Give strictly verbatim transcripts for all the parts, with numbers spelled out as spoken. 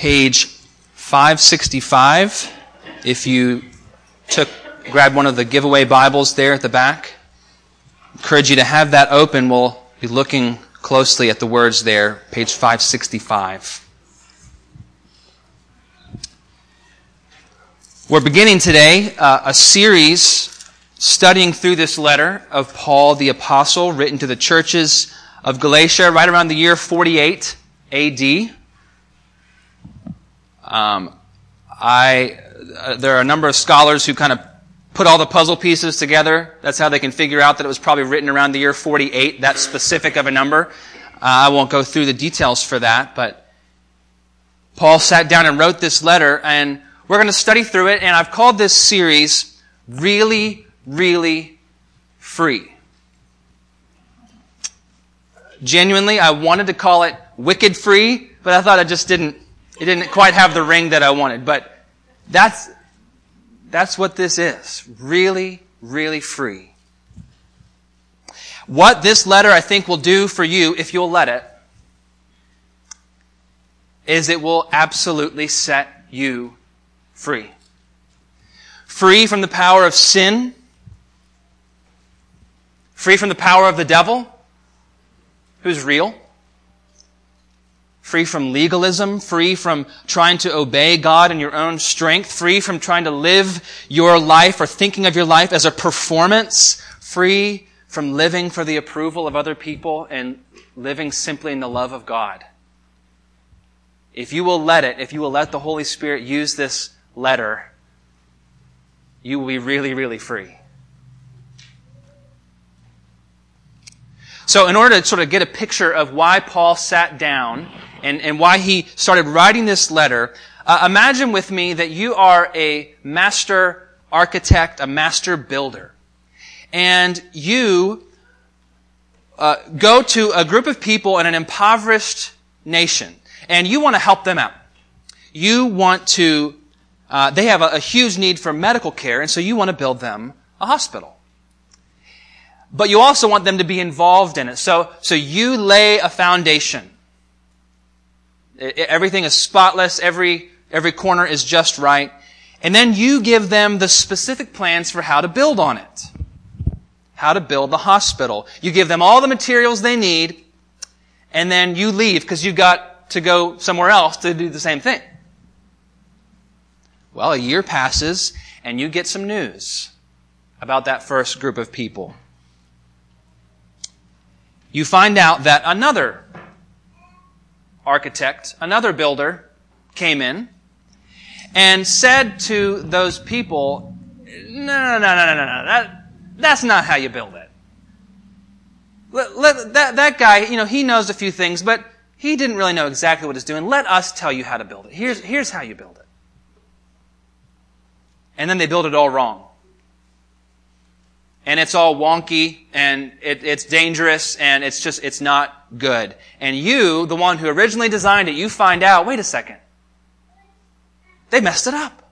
page five sixty-five. If you took, grabbed one of the giveaway Bibles there at the back, I encourage you to have that open. We'll be looking closely at the words there, page five sixty-five. We're beginning today uh, a series studying through this letter of Paul the Apostle, written to the churches of Galatia right around the year forty-eight A D. Um, I uh, there are a number of scholars who kind of put all the puzzle pieces together. That's how they can figure out that it was probably written around the year forty-eight, that specific of a number. Uh, I won't go through the details for that, but Paul sat down and wrote this letter, and we're going to study through it, and I've called this series Really, Really Free. Genuinely, I wanted to call it Wicked Free, but I thought it just didn't, it didn't quite have the ring that I wanted. But that's, that's what this is. Really, really free. What this letter, I think, will do for you, if you'll let it, is it will absolutely set you free. Free from the power of sin. Free from the power of the devil, who's real. Free from legalism. Free from trying to obey God in your own strength. Free from trying to live your life or thinking of your life as a performance. Free from living for the approval of other people and living simply in the love of God. If you will let it, if you will let the Holy Spirit use this letter, you will be really, really free. So in order to sort of get a picture of why Paul sat down and, and why he started writing this letter, uh, imagine with me that you are a master architect, a master builder. And you uh, go to a group of people in an impoverished nation, and you want to help them out. You want to Uh, they have a, a huge need for medical care, and so you want to build them a hospital. But you also want them to be involved in it. So, so you lay a foundation. It, it, everything is spotless. Every, every corner is just right. And then you give them the specific plans for how to build on it. How to build the hospital. You give them all the materials they need, and then you leave because you've got to go somewhere else to do the same thing. Well, a year passes, and you get some news about that first group of people. You find out that another architect, another builder, came in and said to those people, no, no, no, no, no, no, that, that's not how you build it. Let, let, that, that guy, you know, he knows a few things, but he didn't really know exactly what he's doing. Let us tell you how to build it. Here's, here's how you build it. And then they build it all wrong. And it's all wonky, and it, it's dangerous, and it's just, it's not good. And you, the one who originally designed it, you find out, wait a second. They messed it up.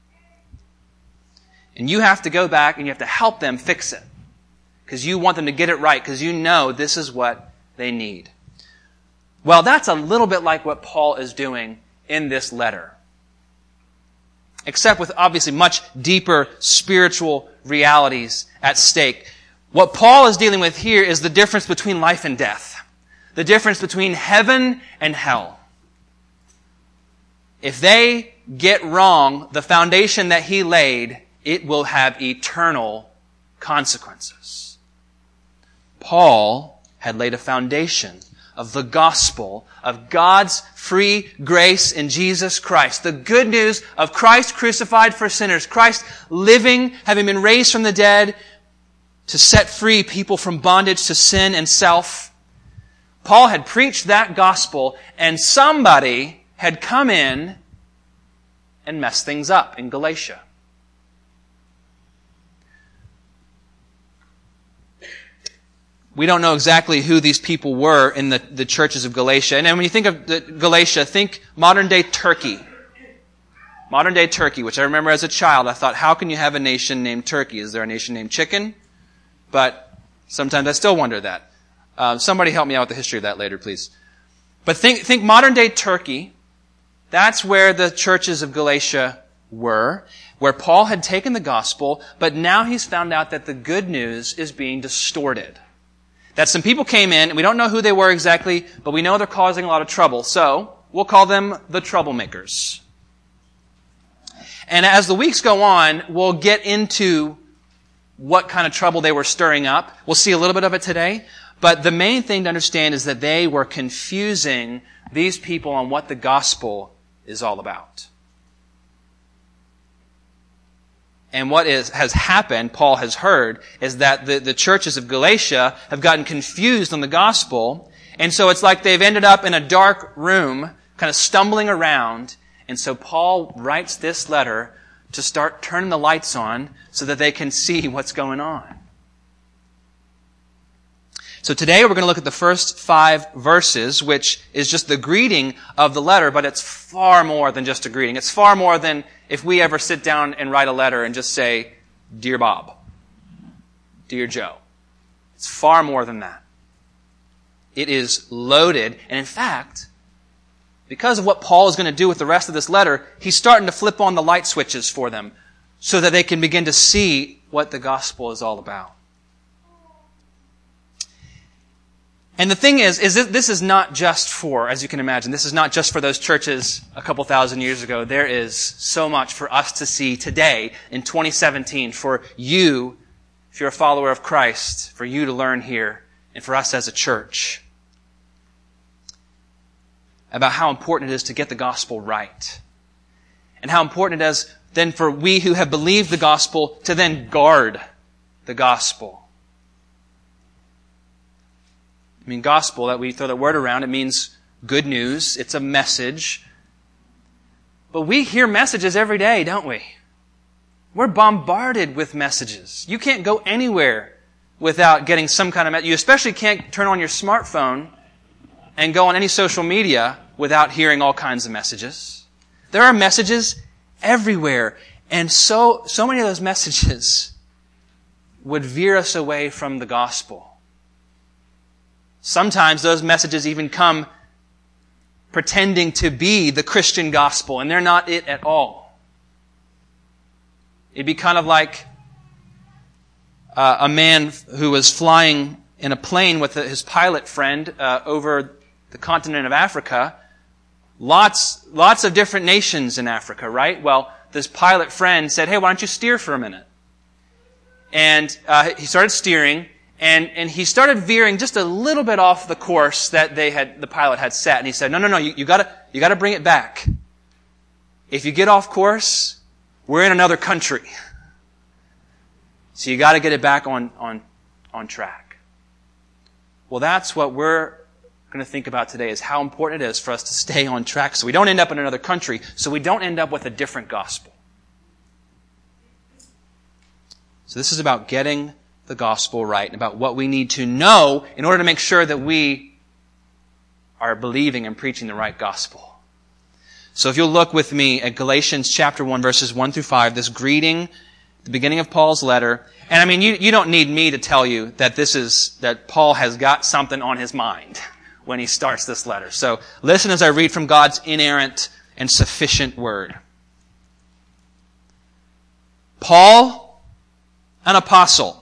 And you have to go back and you have to help them fix it. Because you want them to get it right, because you know this is what they need. Well, that's a little bit like what Paul is doing in this letter. Except with obviously much deeper spiritual realities at stake. What Paul is dealing with here is the difference between life and death. The difference between heaven and hell. If they get wrong the foundation that he laid, it will have eternal consequences. Paul had laid a foundation of the gospel of God's free grace in Jesus Christ. The good news of Christ crucified for sinners. Christ living, having been raised from the dead to set free people from bondage to sin and self. Paul had preached that gospel, and somebody had come in and messed things up in Galatia. We don't know exactly who these people were in the, the churches of Galatia. And then when you think of the Galatia, think modern-day Turkey. Modern-day Turkey, which I remember as a child, I thought, how can you have a nation named Turkey? Is there a nation named Chicken? But sometimes I still wonder that. Uh, somebody help me out with the history of that later, please. But think, think modern-day Turkey. That's where the churches of Galatia were, where Paul had taken the gospel, but now he's found out that the good news is being distorted. That some people came in, and we don't know who they were exactly, but we know they're causing a lot of trouble. So, we'll call them the troublemakers. And as the weeks go on, we'll get into what kind of trouble they were stirring up. We'll see a little bit of it today. But the main thing to understand is that they were confusing these people on what the gospel is all about. And what is, has happened, Paul has heard, is that the, the churches of Galatia have gotten confused on the gospel. And so it's like they've ended up in a dark room, kind of stumbling around. And so Paul writes this letter to start turning the lights on so that they can see what's going on. So today we're going to look at the first five verses, which is just the greeting of the letter, but it's far more than just a greeting. It's far more than if we ever sit down and write a letter and just say, Dear Bob, Dear Joe. It's far more than that. It is loaded, and in fact, because of what Paul is going to do with the rest of this letter, he's starting to flip on the light switches for them so that they can begin to see what the gospel is all about. And the thing is, is that this is not just for, as you can imagine, this is not just for those churches a couple thousand years ago. There is so much for us to see today in twenty seventeen, for you, if you're a follower of Christ, for you to learn here, and for us as a church, about how important it is to get the gospel right. And how important it is then for we who have believed the gospel to then guard the gospel. I mean, gospel, that we throw the word around, it means good news. It's a message. But we hear messages every day, don't we? We're bombarded with messages. You can't go anywhere without getting some kind of message. You especially can't turn on your smartphone and go on any social media without hearing all kinds of messages. There are messages everywhere. And so, so many of those messages would veer us away from the gospel. Sometimes those messages even come pretending to be the Christian gospel, and they're not it at all. It'd be kind of like uh, a man who was flying in a plane with his pilot friend uh, over the continent of Africa. Lots, lots of different nations in Africa, right? Well, this pilot friend said, "Hey, why don't you steer for a minute?" And uh, he started steering. And, and he started veering just a little bit off the course that they had, the pilot had set. And he said, no, no, no, you, you gotta, you gotta bring it back. If you get off course, we're in another country. So you gotta get it back on, on, on track. Well, that's what we're going to think about today, is how important it is for us to stay on track so we don't end up in another country, so we don't end up with a different gospel. So this is about getting the gospel right, and about what we need to know in order to make sure that we are believing and preaching the right gospel. So if you'll look with me at Galatians chapter one, verses one through five, this greeting, the beginning of Paul's letter. And I mean, you, you don't need me to tell you that this is, that Paul has got something on his mind when he starts this letter. So listen as I read from God's inerrant and sufficient word. Paul, an apostle,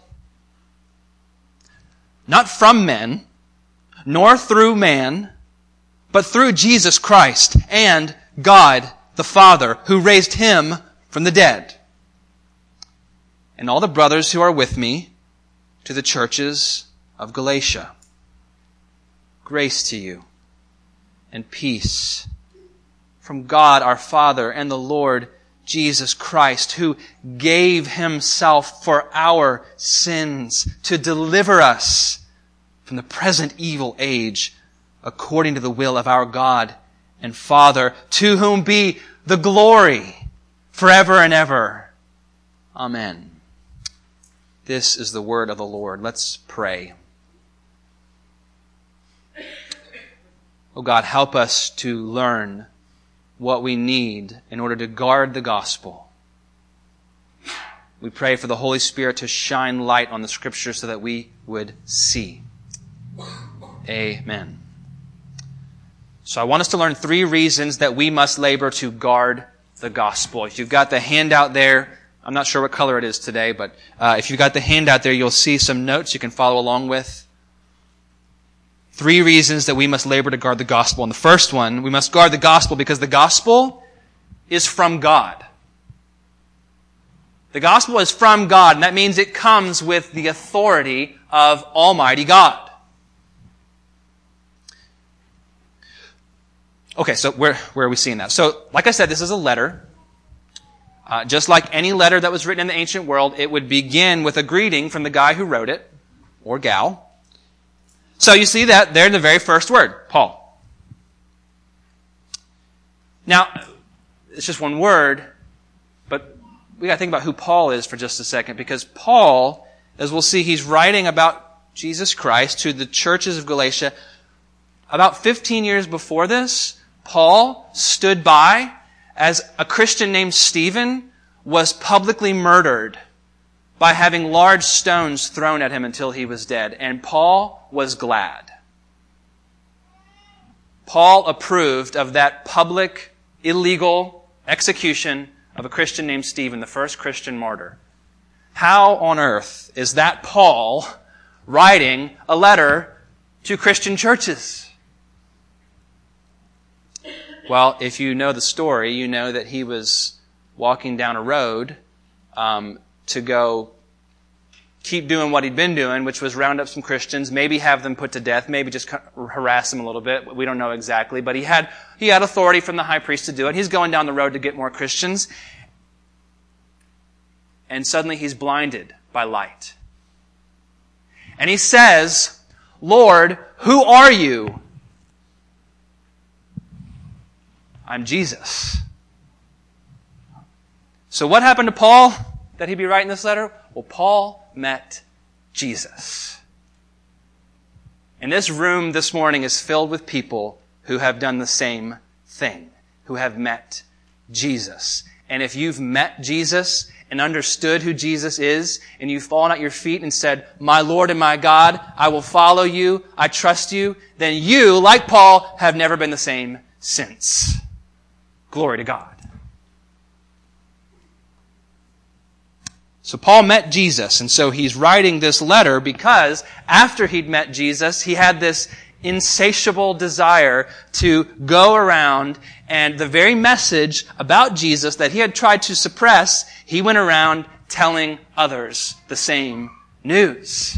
not from men, nor through man, but through Jesus Christ and God the Father, who raised him from the dead. And all the brothers who are with me, to the churches of Galatia. Grace to you and peace from God our Father and the Lord Jesus Christ, who gave himself for our sins to deliver us from the present evil age, according to the will of our God and Father, to whom be the glory forever and ever. Amen. This is the word of the Lord. Let's pray. Oh God, help us to learn what we need in order to guard the gospel. We pray for the Holy Spirit to shine light on the Scripture so that we would see. Amen. So I want us to learn three reasons that we must labor to guard the gospel. If you've got the handout there, I'm not sure what color it is today, but uh, if you've got the handout there, you'll see some notes you can follow along with. Three reasons that we must labor to guard the gospel. And the first one, we must guard the gospel because the gospel is from God. The gospel is from God, and that means it comes with the authority of Almighty God. Okay, so where, where are we seeing that? So, like I said, this is a letter. Uh, just like any letter that was written in the ancient world, it would begin with a greeting from the guy who wrote it, or gal. So you see that there in the very first word, Paul. Now, it's just one word, but we got to think about who Paul is for just a second, because Paul, as we'll see, he's writing about Jesus Christ to the churches of Galatia. About fifteen years before this, Paul stood by as a Christian named Stephen was publicly murdered by having large stones thrown at him until he was dead. And Paul was glad. Paul approved of that public, illegal execution of a Christian named Stephen, the first Christian martyr. How on earth is that Paul writing a letter to Christian churches? Well, if you know the story, you know that he was walking down a road um, to go keep doing what he'd been doing, which was round up some Christians, maybe have them put to death, maybe just harass them a little bit. We don't know exactly, but he had he had authority from the high priest to do it. He's going down the road to get more Christians, and suddenly he's blinded by light. And he says, "Lord, who are you?" "I'm Jesus." So what happened to Paul that he'd be writing this letter? Well, Paul met Jesus. And this room this morning is filled with people who have done the same thing, who have met Jesus. And if you've met Jesus and understood who Jesus is, and you've fallen at your feet and said, "My Lord and my God, I will follow you, I trust you," then you, like Paul, have never been the same since. Glory to God. So Paul met Jesus, and so he's writing this letter because after he'd met Jesus, he had this insatiable desire to go around, and the very message about Jesus that he had tried to suppress, he went around telling others the same news.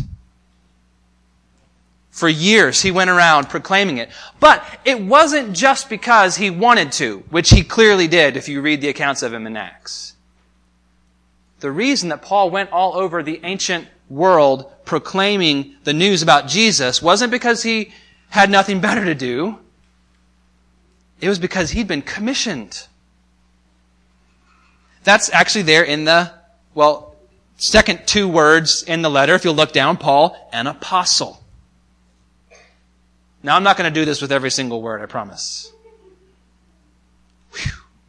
For years, he went around proclaiming it. But it wasn't just because he wanted to, which he clearly did if you read the accounts of him in Acts. The reason that Paul went all over the ancient world proclaiming the news about Jesus wasn't because he had nothing better to do. It was because he'd been commissioned. That's actually there in the, well, second two words in the letter. If you'll look down, Paul, an apostle. Now, I'm not going to do this with every single word, I promise. Whew.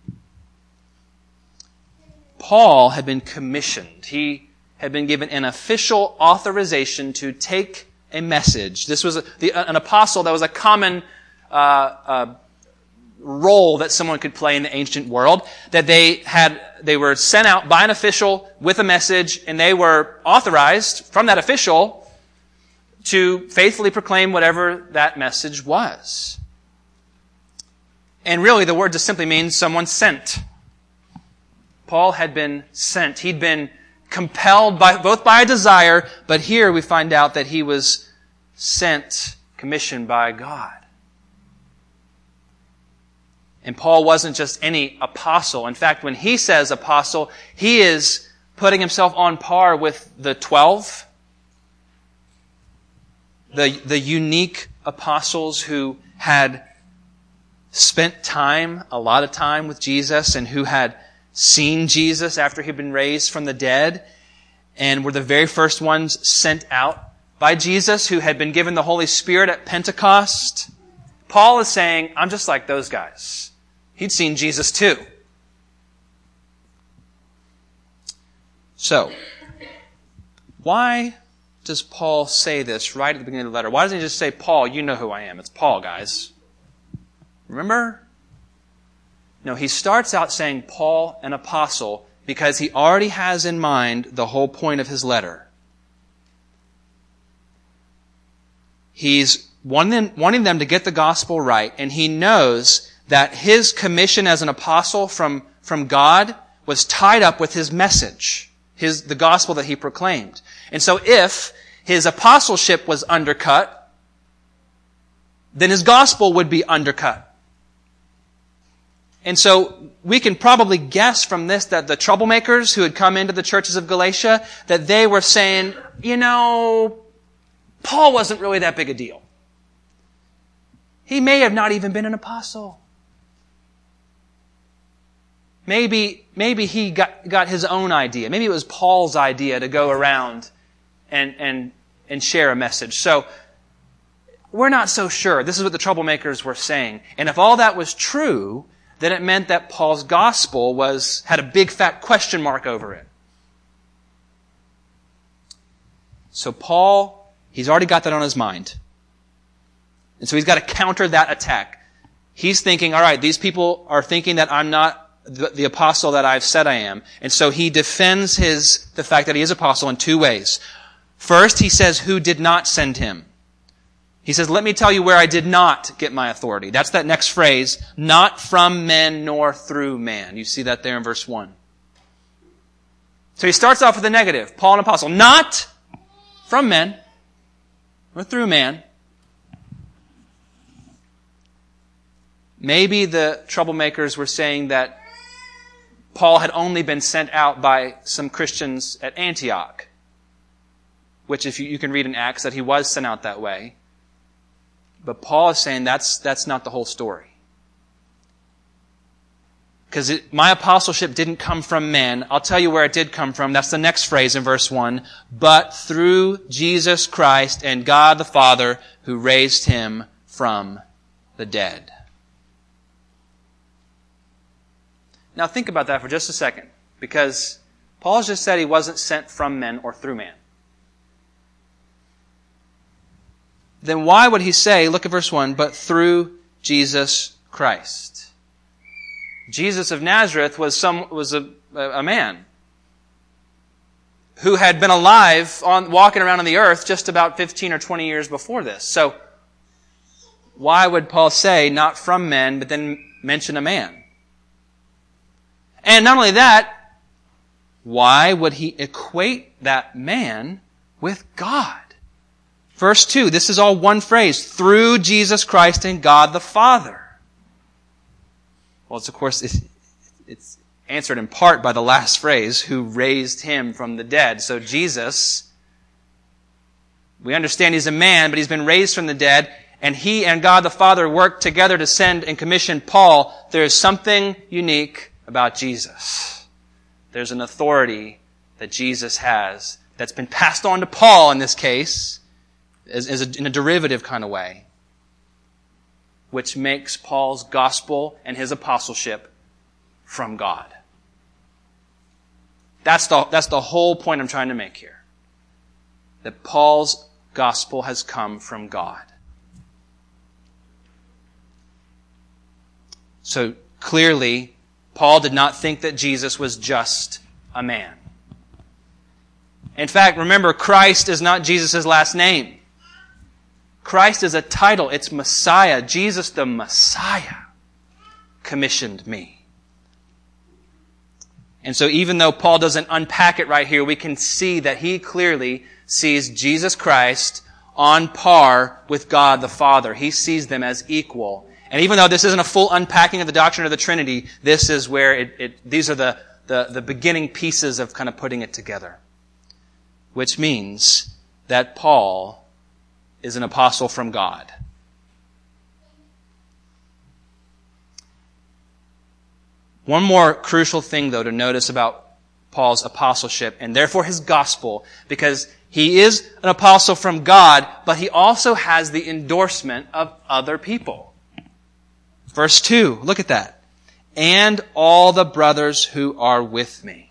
Paul had been commissioned. He had been given an official authorization to take a message. This was a, the, an apostle that was a common uh, uh, role that someone could play in the ancient world. That they had, they were sent out by an official with a message, and they were authorized from that official to faithfully proclaim whatever that message was. And really, the word just simply means someone sent. Paul had been sent. He'd been compelled by both by a desire, but here we find out that he was sent, commissioned by God. And Paul wasn't just any apostle. In fact, when he says apostle, he is putting himself on par with the twelve, the, the unique apostles who had spent time, a lot of time with Jesus, and who had seen Jesus after he'd been raised from the dead, and were the very first ones sent out by Jesus, who had been given the Holy Spirit at Pentecost. Paul is saying, I'm just like those guys. He'd seen Jesus too. So, why does Paul say this right at the beginning of the letter? Why doesn't he just say, Paul, you know who I am. It's Paul, guys. Remember? No, he starts out saying Paul, an apostle, because he already has in mind the whole point of his letter. He's wanting, wanting them to get the gospel right, and he knows that his commission as an apostle from, from God was tied up with his message, his, the gospel that he proclaimed. And so if his apostleship was undercut, then his gospel would be undercut. And so we can probably guess from this that the troublemakers who had come into the churches of Galatia, that they were saying, you know, Paul wasn't really that big a deal. He may have not even been an apostle. Maybe, maybe he got, got his own idea. Maybe it was Paul's idea to go around and, and, and share a message. So, we're not so sure. This is what the troublemakers were saying. And if all that was true, then it meant that Paul's gospel was, had a big fat question mark over it. So Paul, he's already got that on his mind. And so he's got to counter that attack. He's thinking, all right, these people are thinking that I'm not the, the apostle that I've said I am. And so he defends his, the fact that he is apostle in two ways. First, he says, who did not send him? He says, let me tell you where I did not get my authority. That's that next phrase, not from men nor through man. You see that there in verse one. So he starts off with the negative. Paul, an apostle, not from men or through man. Maybe the troublemakers were saying that Paul had only been sent out by some Christians at Antioch, which if you, you can read in Acts that he was sent out that way. But Paul is saying that's, that's not the whole story. Because my apostleship didn't come from men. I'll tell you where it did come from. That's the next phrase in verse one. But through Jesus Christ and God the Father who raised him from the dead. Now think about that for just a second. Because Paul just said he wasn't sent from men or through man. Then why would he say, look at verse one, but through Jesus Christ? Jesus of Nazareth was some was a, a man who had been alive, on walking around on the earth just about fifteen or twenty years before this. So why would Paul say, not from men, but then mention a man? And not only that, why would he equate that man with God? Verse two, this is all one phrase, through Jesus Christ and God the Father. Well, it's of course, it's, it's answered in part by the last phrase, who raised him from the dead. So Jesus, we understand he's a man, but he's been raised from the dead, and he and God the Father worked together to send and commission Paul. There is something unique about Jesus. There's an authority that Jesus has that's been passed on to Paul in this case, As, as a, in a derivative kind of way, which makes Paul's gospel and his apostleship from God. That's the, that's the whole point I'm trying to make here. That Paul's gospel has come from God. So clearly, Paul did not think that Jesus was just a man. In fact, remember, Christ is not Jesus' last name. Christ is a title. It's Messiah. Jesus the Messiah commissioned me. And so even though Paul doesn't unpack it right here, we can see that he clearly sees Jesus Christ on par with God the Father. He sees them as equal. And even though this isn't a full unpacking of the doctrine of the Trinity, this is where it, it these are the, the, the beginning pieces of kind of putting it together. Which means that Paul is an apostle from God. One more crucial thing, though, to notice about Paul's apostleship, and therefore his gospel, because he is an apostle from God, but he also has the endorsement of other people. Verse two, look at that. And all the brothers who are with me.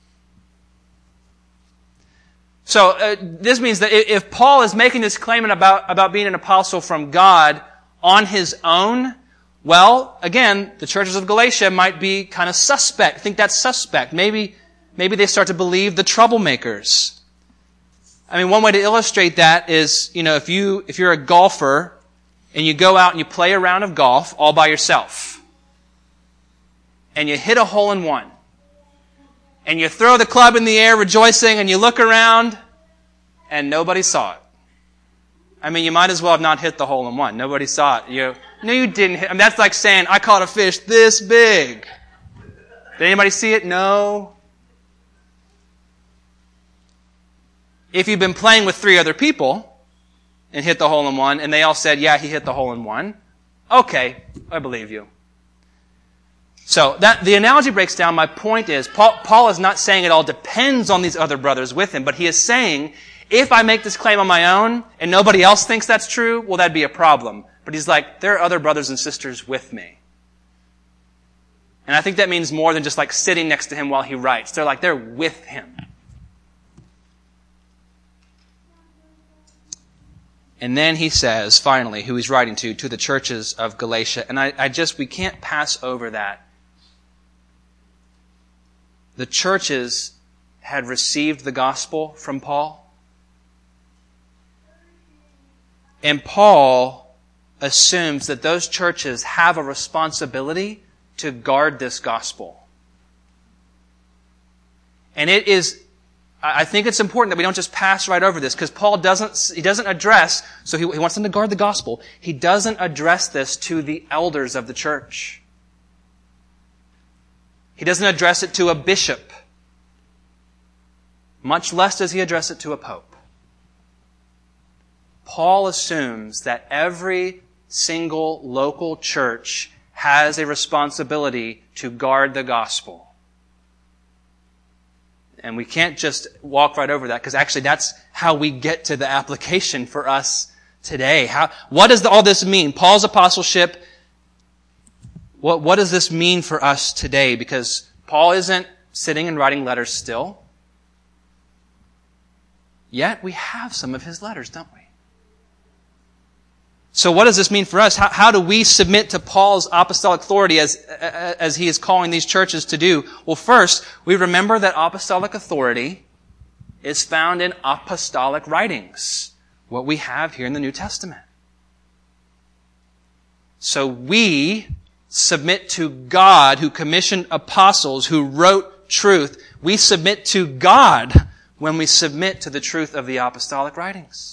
So uh, this means that if Paul is making this claim about, about being an apostle from God on his own, Well, again, the churches of Galatia might be kind of suspect. Think that's suspect. Maybe, maybe they start to believe the troublemakers. I mean, one way to illustrate that is, you know, if you, if you're a golfer and you go out and you play a round of golf all by yourself and you hit a hole in one and you throw the club in the air rejoicing and you look around and nobody saw it. I mean, you might as well have not hit the hole in one. Nobody saw it. You, no, you didn't hit. I mean, that's like saying, I caught a fish this big. Did anybody see it? No. If you've been playing with three other people and hit the hole in one, and they all said, yeah, he hit the hole in one, okay, I believe you. So that the analogy breaks down. My point is, Paul, Paul is not saying it all depends on these other brothers with him, but he is saying, if I make this claim on my own and nobody else thinks that's true, well, that'd be a problem. But he's like, there are other brothers and sisters with me. And I think that means more than just like sitting next to him while he writes. They're like, they're with him. And then he says, finally, who he's writing to, to the churches of Galatia. And I, I just, we can't pass over that. The churches had received the gospel from Paul. And Paul assumes that those churches have a responsibility to guard this gospel. And it is, I think it's important that we don't just pass right over this, because Paul doesn't, he doesn't address, so he, he wants them to guard the gospel. He doesn't address this to the elders of the church. He doesn't address it to a bishop. Much less does he address it to a pope. Paul assumes that every single local church has a responsibility to guard the gospel. And we can't just walk right over that, because actually that's how we get to the application for us today. How, what does all this mean? Paul's apostleship, what, what does this mean for us today? Because Paul isn't sitting and writing letters still. Yet we have some of his letters, don't we? So what does this mean for us? How, how do we submit to Paul's apostolic authority as, as he is calling these churches to do? Well, first, we remember that apostolic authority is found in apostolic writings, what we have here in the New Testament. So we submit to God, who commissioned apostles, who wrote truth. We submit to God when we submit to the truth of the apostolic writings.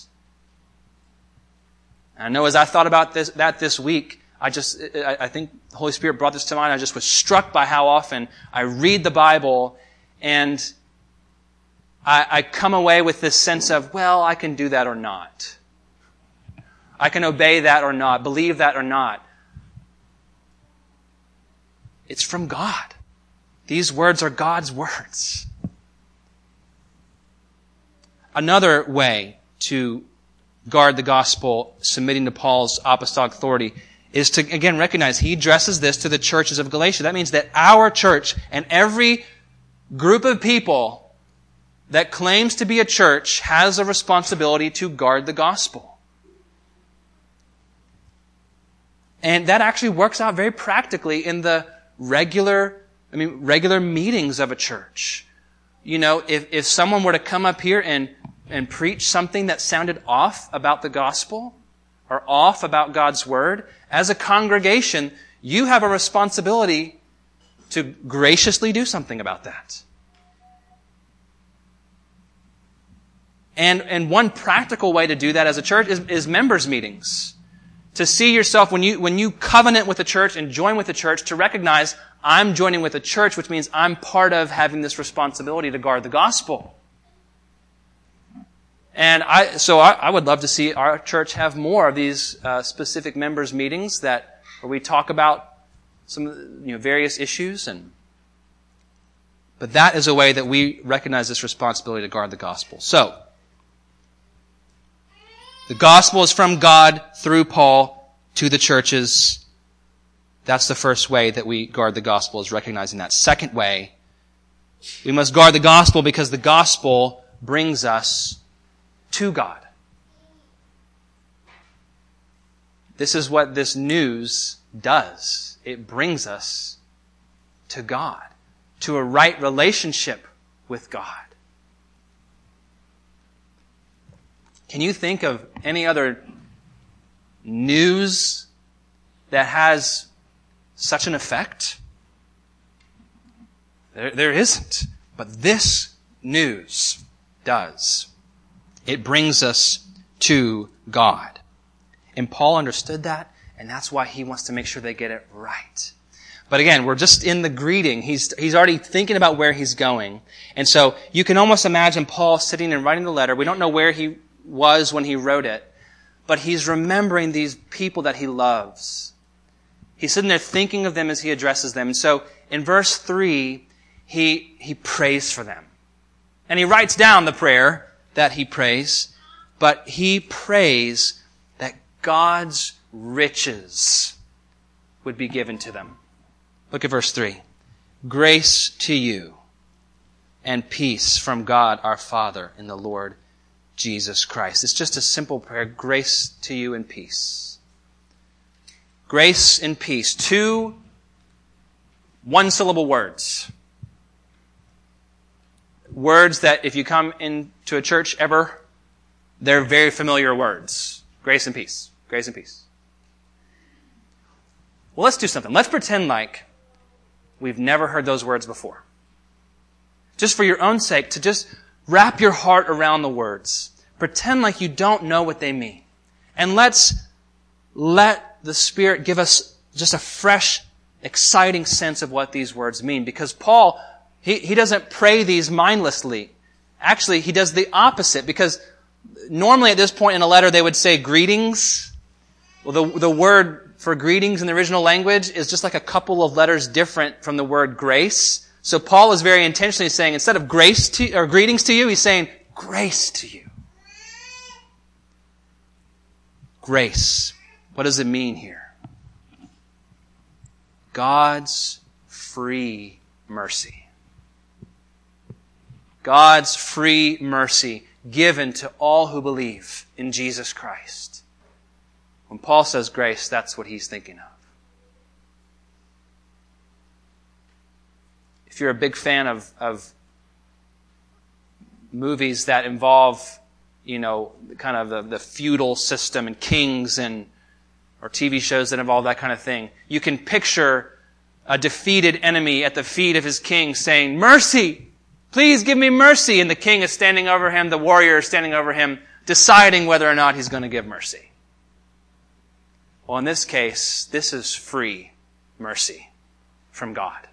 I know as I thought about this, that this week, I just, I, I think the Holy Spirit brought this to mind. I just was struck by how often I read the Bible and I, I come away with this sense of, well, I can do that or not. I can obey that or not, believe that or not. It's from God. These words are God's words. Another way to guard the gospel, submitting to Paul's apostolic authority, is to, again, recognize he addresses this to the churches of Galatia. That means that our church and every group of people that claims to be a church has a responsibility to guard the gospel. And that actually works out very practically in the regular, I mean, regular meetings of a church. You know, if, if someone were to come up here and and preach something that sounded off about the gospel or off about God's word, as a congregation, you have a responsibility to graciously do something about that. And, and one practical way to do that as a church is, is members' meetings. To see yourself, when you, when you covenant with the church and join with the church, to recognize I'm joining with the church, which means I'm part of having this responsibility to guard the gospel. And I, so I, I would love to see our church have more of these uh, specific members' meetings that where we talk about some, you know, various issues. And but that is a way that we recognize this responsibility to guard the gospel. So the gospel is from God through Paul to the churches. That's the first way that we guard the gospel, is recognizing that. Second way, we must guard the gospel because the gospel brings us to God. This is what this news does. It brings us to God, to a right relationship with God. Can you think of any other news that has such an effect? There, there isn't. But this news does. It brings us to God. And Paul understood that, and that's why he wants to make sure they get it right. But again, we're just in the greeting. He's, he's already thinking about where he's going. And so you can almost imagine Paul sitting and writing the letter. We don't know where he was when he wrote it, but he's remembering these people that he loves. He's sitting there thinking of them as he addresses them. And so in verse three, he, he prays for them. And he writes down the prayer that he prays, but he prays that God's riches would be given to them. Look at verse three. Grace to you and peace from God our Father and the Lord Jesus Christ. It's just a simple prayer. Grace to you and peace. Grace and peace. Two one-syllable words. Words that if you come into a church ever, they're very familiar words. Grace and peace. Grace and peace. Well, let's do something. Let's pretend like we've never heard those words before. Just for your own sake, to just wrap your heart around the words. Pretend like you don't know what they mean. And let's let the Spirit give us just a fresh, exciting sense of what these words mean. Because Paul, he, he doesn't pray these mindlessly. Actually, he does the opposite. Because normally at this point in a letter they would say greetings. Well, the, the word for greetings in the original language is just like a couple of letters different from the word grace. So Paul is very intentionally saying, instead of grace to, or greetings to you, he's saying grace to you. Grace. What does it mean here? God's free mercy. God's free mercy given to all who believe in Jesus Christ. When Paul says grace, that's what he's thinking of. If you're a big fan of, of movies that involve, you know, kind of the, the feudal system and kings and or T V shows that involve that kind of thing, you can picture a defeated enemy at the feet of his king saying, "Mercy! Please give me mercy!" And the king is standing over him, the warrior is standing over him, deciding whether or not he's going to give mercy. Well, in this case, this is free mercy from God.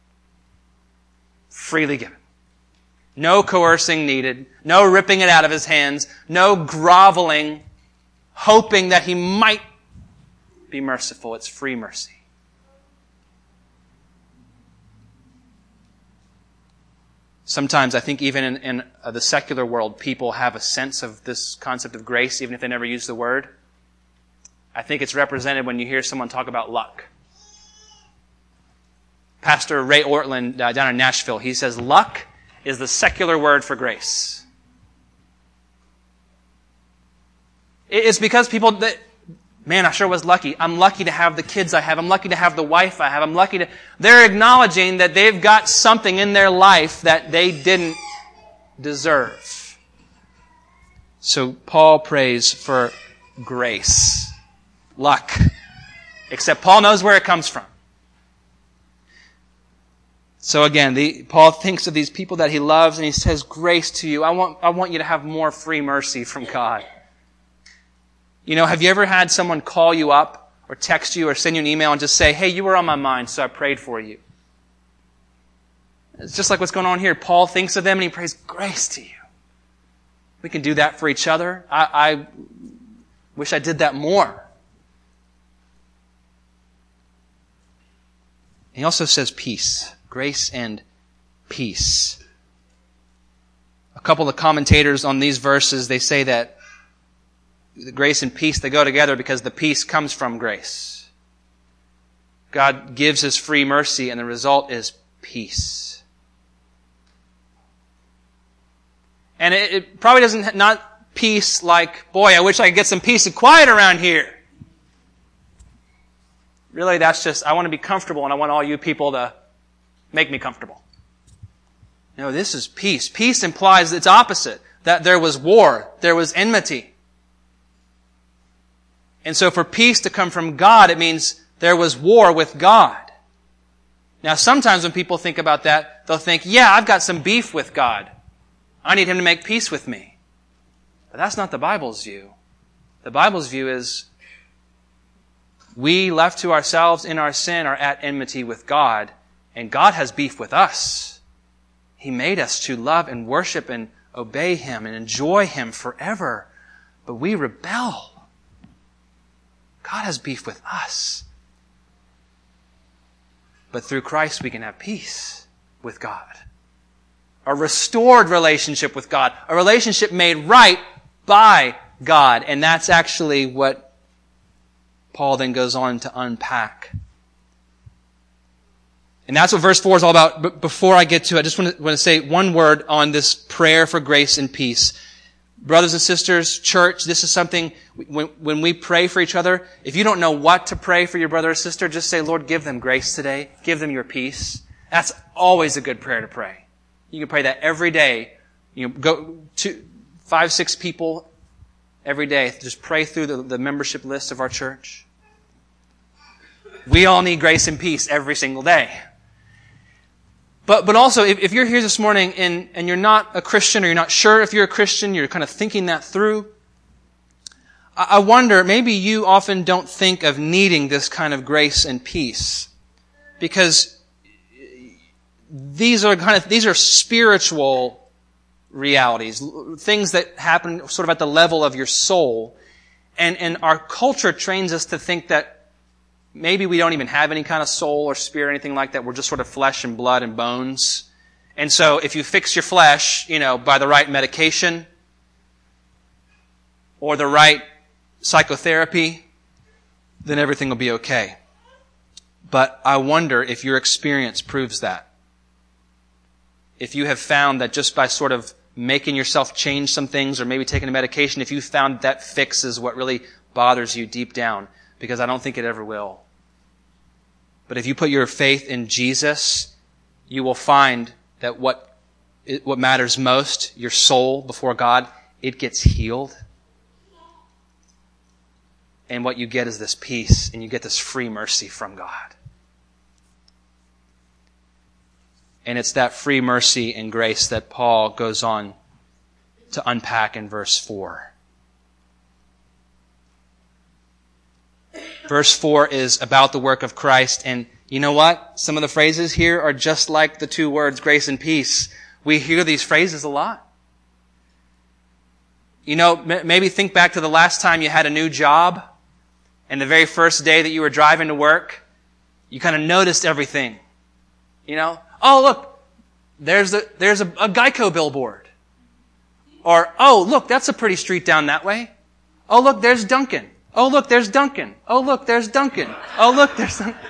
Freely given. No coercing needed. No ripping it out of his hands. No groveling, hoping that he might be merciful. It's free mercy. Sometimes I think even in, in uh, the secular world, people have a sense of this concept of grace, even if they never use the word. I think it's represented when you hear someone talk about luck. Pastor Ray Ortland uh, down in Nashville, he says luck is the secular word for grace. It's because people that, man, I sure was lucky. I'm lucky to have the kids I have. I'm lucky to have the wife I have. I'm lucky to... They're acknowledging that they've got something in their life that they didn't deserve. So Paul prays for grace. Luck. Except Paul knows where it comes from. So again, the, Paul thinks of these people that he loves and he says, grace to you. I want, I want you to have more free mercy from God. You know, have you ever had someone call you up or text you or send you an email and just say, hey, you were on my mind, so I prayed for you? It's just like what's going on here. Paul thinks of them and he prays grace to you. We can do that for each other. I, I wish I did that more. He also says peace. Grace and peace. A couple of commentators on these verses, they say that the grace and peace, they go together because the peace comes from grace. God gives His free mercy and the result is peace. And it, it probably doesn't, not peace like, boy, I wish I could get some peace and quiet around here. really that's just, I want to be comfortable and I want all you people to make me comfortable. No, this is peace. Peace implies its opposite, that there was war, there was enmity. And so for peace to come from God, it means there was war with God. Now sometimes when people think about that, they'll think, yeah, I've got some beef with God. I need Him to make peace with me. But that's not the Bible's view. The Bible's view is we left to ourselves in our sin are at enmity with God, and God has beef with us. He made us to love and worship and obey Him and enjoy Him forever. But we rebel. God has beef with us. But through Christ we can have peace with God. A restored relationship with God. A relationship made right by God. And that's actually what Paul then goes on to unpack. And that's what verse four is all about. But before I get to it, I just want to, want to say one word on this prayer for grace and peace. Brothers and sisters, church, this is something, when, when we pray for each other, if you don't know what to pray for your brother or sister, just say, Lord, give them grace today. Give them your peace. That's always a good prayer to pray. You can pray that every day. You know, go to five, six people every day. Just pray through the, the membership list of our church. We all need grace and peace every single day. But but also, if, if you're here this morning and, and you're not a Christian, or you're not sure if you're a Christian, you're kind of thinking that through, I, I wonder, maybe you often don't think of needing this kind of grace and peace. Because these are kind of, these are spiritual realities, things that happen sort of at the level of your soul. And, and our culture trains us to think that maybe we don't even have any kind of soul or spirit or anything like that. We're just sort of flesh and blood and bones. And so if you fix your flesh, you know, by the right medication or the right psychotherapy, then everything will be okay. But I wonder if your experience proves that. If you have found that just by sort of making yourself change some things or maybe taking a medication, if you found that fixes what really bothers you deep down, because I don't think it ever will. But if you put your faith in Jesus, you will find that what what matters most, your soul before God, it gets healed. And what you get is this peace, and you get this free mercy from God. And it's that free mercy and grace that Paul goes on to unpack in verse four. Verse four is about the work of Christ, and you know what? Some of the phrases here are just like the two words, grace and peace. We hear these phrases a lot. You know, maybe think back to the last time you had a new job, and the very first day that you were driving to work, you kind of noticed everything. You know, oh look, there's a, there's a, a Geico billboard. Or, oh look, that's a pretty street down that way. Oh look, there's Dunkin'. Oh, look, there's Dunkin'. Oh, look, there's Dunkin'. Oh, look, there's Dunkin'.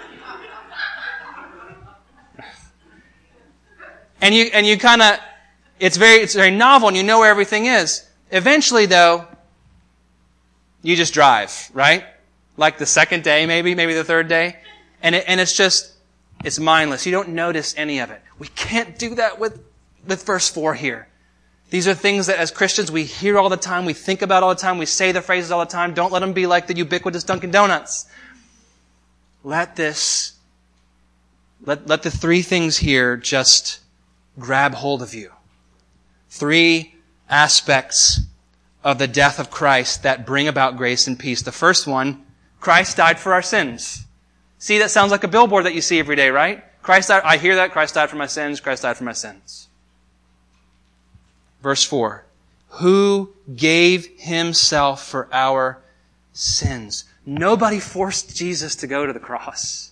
And you, and you kind of, it's very, it's very novel and you know where everything is. Eventually, though, you just drive, right? Like the second day, maybe, maybe the third day. And it, and it's just, it's mindless. You don't notice any of it. We can't do that with, with verse four here. These are things that as Christians we hear all the time, we think about all the time, we say the phrases all the time. Don't let them be like the ubiquitous Dunkin' Donuts. Let this, let, let the three things here just grab hold of you. Three aspects of the death of Christ that bring about grace and peace. The first one, Christ died for our sins. See, that sounds like a billboard that you see every day, right? Christ died, I hear that, Christ died for my sins, Christ died for my sins. Verse four, who gave himself for our sins. Nobody forced Jesus to go to the cross.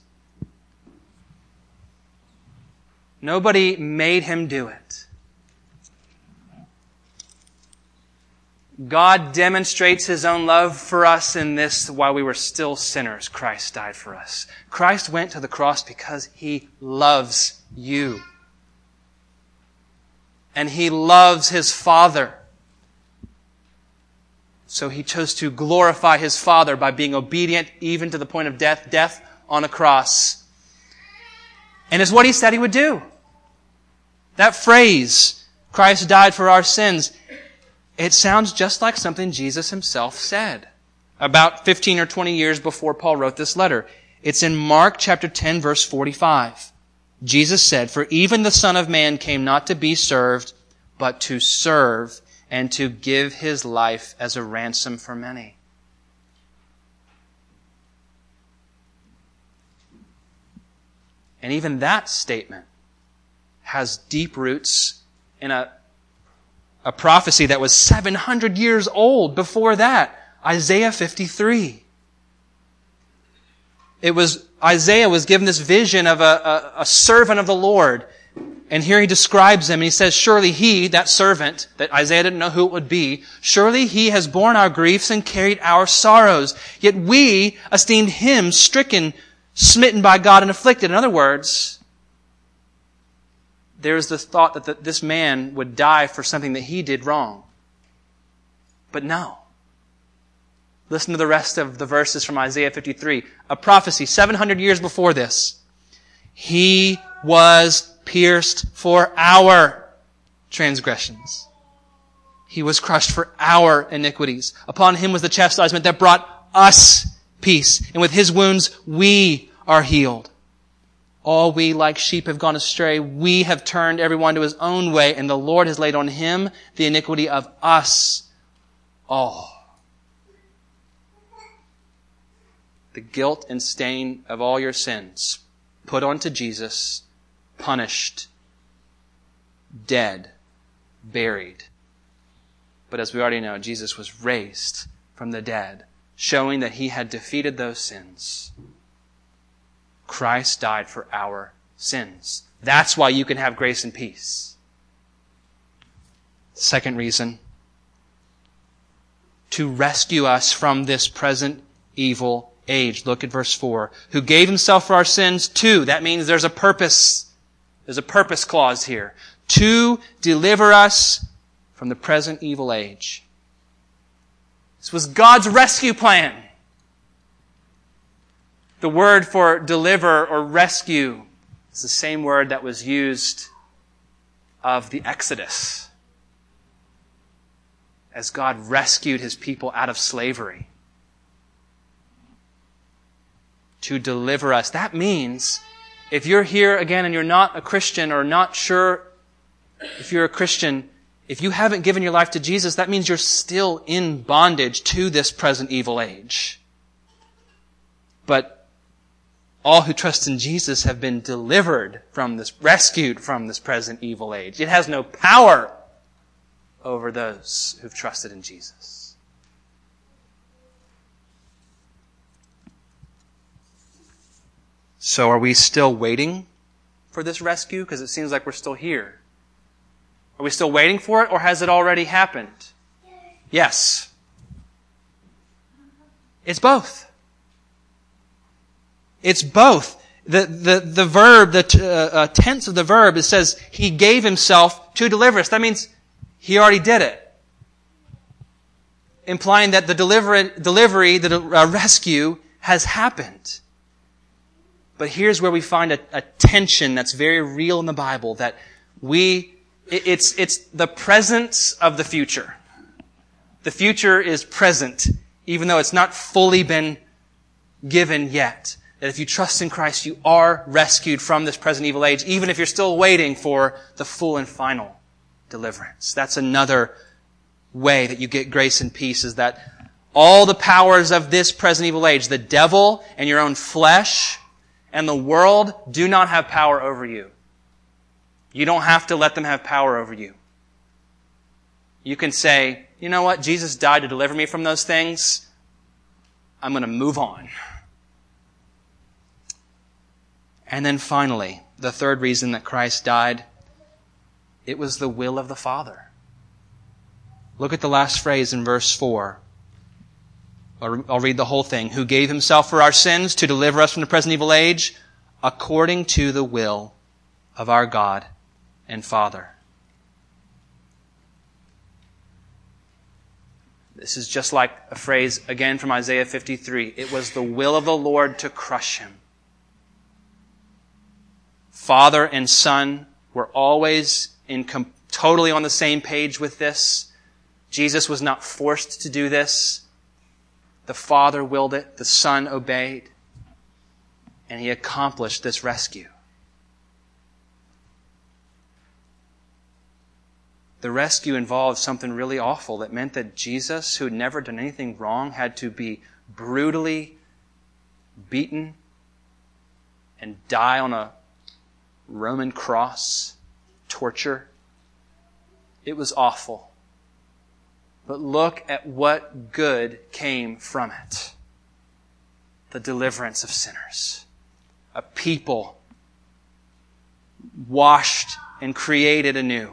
Nobody made him do it. God demonstrates his own love for us in this: while we were still sinners, Christ died for us. Christ went to the cross because he loves you. And he loves his Father. So he chose to glorify his Father by being obedient even to the point of death, death on a cross. And it's what he said he would do. That phrase, Christ died for our sins, it sounds just like something Jesus himself said about fifteen or twenty years before Paul wrote this letter. It's in Mark chapter ten, verse forty-five. Jesus said, "For even the Son of Man came not to be served, but to serve and to give his life as a ransom for many." And even that statement has deep roots in a, a prophecy that was seven hundred years old before that, Isaiah fifty-three. It was, Isaiah was given this vision of a, a, a servant of the Lord. And here he describes him, and he says, "Surely he," that servant, that Isaiah didn't know who it would be, "surely he has borne our griefs and carried our sorrows. Yet we esteemed him stricken, smitten by God, and afflicted." In other words, there's the thought that the, this man would die for something that he did wrong. But no. Listen to the rest of the verses from Isaiah fifty-three. A prophecy seven hundred years before this. "He was pierced for our transgressions. He was crushed for our iniquities. Upon him was the chastisement that brought us peace. And with his wounds we are healed. All we like sheep have gone astray. We have turned everyone to his own way, and the Lord has laid on him the iniquity of us all." The guilt and stain of all your sins put onto Jesus, punished, dead, buried. But as we already know, Jesus was raised from the dead, showing that he had defeated those sins. Christ died for our sins. That's why you can have grace and peace. Second reason, to rescue us from this present evil age. Look at verse four. "Who gave himself for our sins to," that means there's a purpose. There's a purpose clause here. "To deliver us from the present evil age." This was God's rescue plan. The word for deliver or rescue is the same word that was used of the Exodus, as God rescued his people out of slavery. To deliver us. That means if you're here again and you're not a Christian or not sure if you're a Christian, if you haven't given your life to Jesus, that means you're still in bondage to this present evil age. But all who trust in Jesus have been delivered from this, rescued from this present evil age. It has no power over those who've trusted in Jesus. So are we still waiting for this rescue? Because it seems like we're still here. Are we still waiting for it, or has it already happened? Yes. It's both. It's both. The, the, the verb, the t- uh, tense of the verb, it says, he gave himself to deliver us. That means he already did it. Implying that the deliver, delivery, the uh, rescue has happened. But here's where we find a, a tension that's very real in the Bible, that we, it, it's, it's the presence of the future. The future is present, even though it's not fully been given yet. That if you trust in Christ, you are rescued from this present evil age, even if you're still waiting for the full and final deliverance. That's another way that you get grace and peace, is that all the powers of this present evil age, the devil and your own flesh and the world, do not have power over you. You don't have to let them have power over you. You can say, you know what? Jesus died to deliver me from those things. I'm going to move on. And then finally, the third reason that Christ died, it was the will of the Father. Look at the last phrase in verse four. I'll read the whole thing. "Who gave himself for our sins to deliver us from the present evil age, according to the will of our God and Father." This is just like a phrase again from Isaiah fifty-three. It was the will of the Lord to crush him. Father and Son were always in com- totally on the same page with this. Jesus was not forced to do this. The Father willed it. The Son obeyed. And He accomplished this rescue. The rescue involved something really awful that meant that Jesus, who had never done anything wrong, had to be brutally beaten and die on a Roman cross, torture. It was awful. But look at what good came from it. The deliverance of sinners. A people washed and created anew.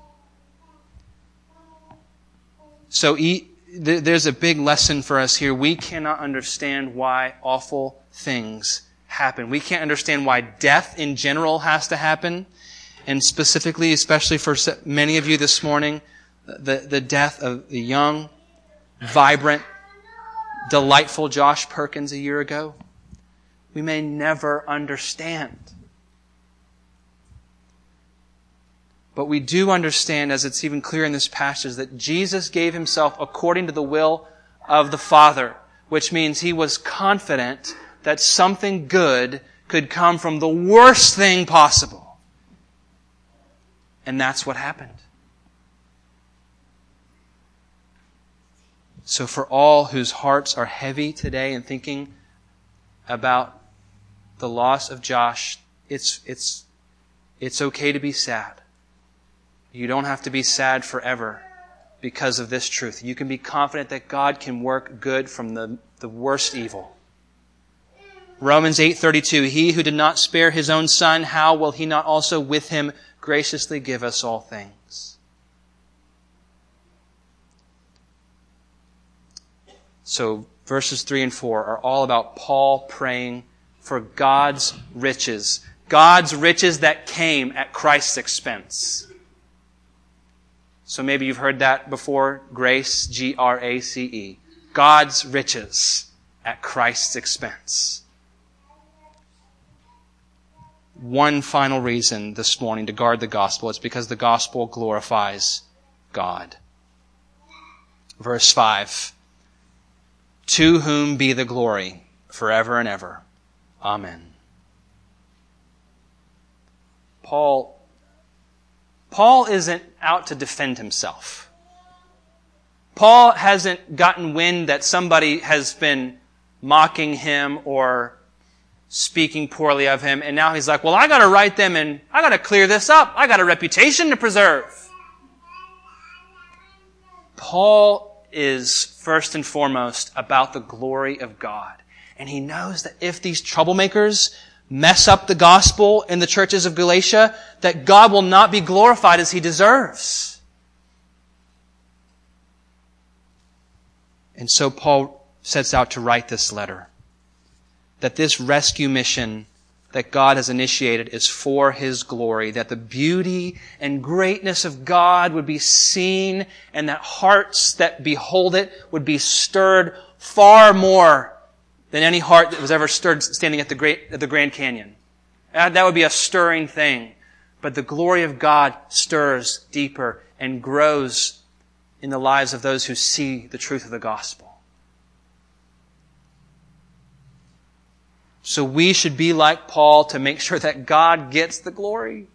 So there's a big lesson for us here. We cannot understand why awful things happen. We can't understand why death in general has to happen. And specifically, especially for many of you this morning, the, the death of the young, vibrant, delightful Josh Perkins a year ago. We may never understand. But we do understand, as it's even clear in this passage, that Jesus gave Himself according to the will of the Father, which means He was confident that something good could come from the worst thing possible. And that's what happened. So for all whose hearts are heavy today in thinking about the loss of Josh, it's, it's, it's okay to be sad. You don't have to be sad forever because of this truth. You can be confident that God can work good from the, the worst evil. Romans eight thirty-two, He who did not spare His own Son, how will He not also with Him graciously give us all things? So verses three and four are all about Paul praying for God's riches. God's riches that came at Christ's expense. So maybe you've heard that before. Grace, G R A C E. God's riches at Christ's expense. One final reason this morning to guard the gospel is because the gospel glorifies God. Verse five. To whom be the glory forever and ever. Amen. Paul, Paul isn't out to defend himself. Paul hasn't gotten wind that somebody has been mocking him or speaking poorly of him, and now he's like, well, I gotta write them and I gotta clear this up. I got a reputation to preserve. Paul is first and foremost about the glory of God. And he knows that if these troublemakers mess up the gospel in the churches of Galatia, that God will not be glorified as He deserves. And so Paul sets out to write this letter. That this rescue mission that God has initiated is for His glory. That the beauty and greatness of God would be seen, and that hearts that behold it would be stirred far more than any heart that was ever stirred standing at the great, at the Grand Canyon. That would be a stirring thing. But the glory of God stirs deeper and grows in the lives of those who see the truth of the gospel. So we should be like Paul to make sure that God gets the glory.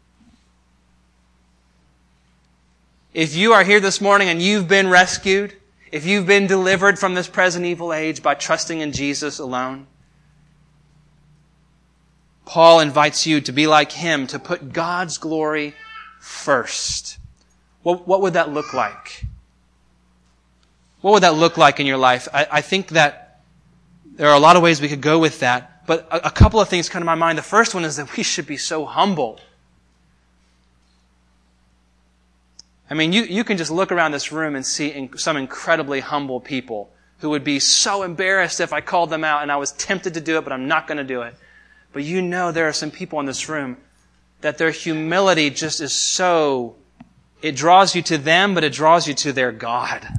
If you are here this morning and you've been rescued, if you've been delivered from this present evil age by trusting in Jesus alone, Paul invites you to be like him, to put God's glory first. What, what would that look like? What would that look like in your life? I, I think that there are a lot of ways we could go with that, but a, a couple of things come to my mind. The first one is that we should be so humble. I mean, you, you can just look around this room and see in, some incredibly humble people who would be so embarrassed if I called them out, and I was tempted to do it, but I'm not going to do it. But you know there are some people in this room that their humility just is so, it draws you to them, but it draws you to their God.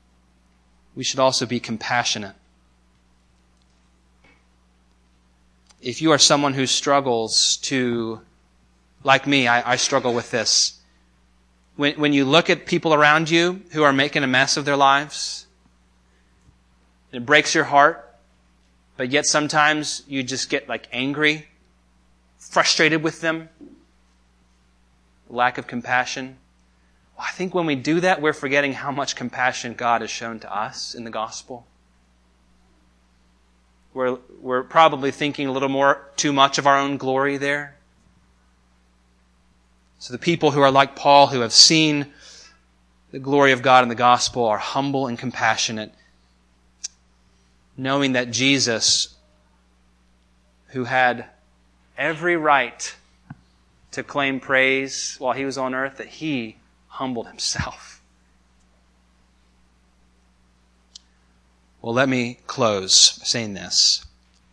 We should also be compassionate. if you are someone who struggles to, like me, I, I struggle with this. When, when you look at people around you who are making a mess of their lives, it breaks your heart, but yet sometimes you just get like angry, frustrated with them, lack of compassion. Well, I think when we do that, we're forgetting how much compassion God has shown to us in the gospel. We're, we're probably thinking a little more, too much of our own glory there. So the people who are like Paul, who have seen the glory of God in the gospel, are humble and compassionate, knowing that Jesus, who had every right to claim praise while he was on earth, that he humbled himself. Well, let me close by saying this.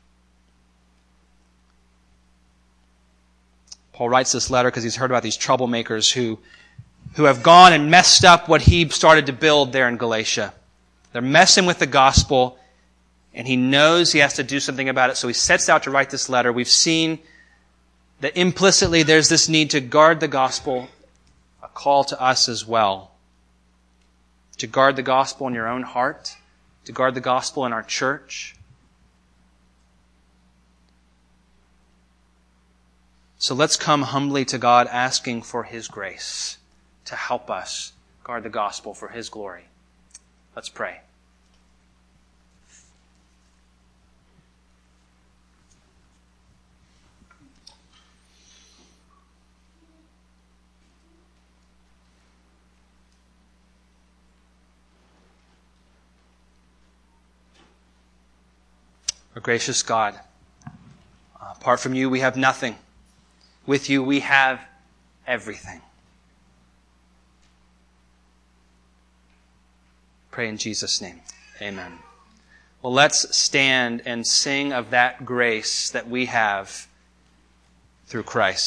Paul writes this letter because he's heard about these troublemakers who, who have gone and messed up what he started to build there in Galatia. They're messing with the gospel, and he knows he has to do something about it, so he sets out to write this letter. We've seen that implicitly there's this need to guard the gospel, a call to us as well. To guard the gospel in your own heart, to guard the gospel in our church. So let's come humbly to God, asking for His grace to help us guard the gospel for His glory. Let's pray. Our gracious God, apart from you we have nothing. With you we have everything. Pray in Jesus' name. Amen. Well, let's stand and sing of that grace that we have through Christ.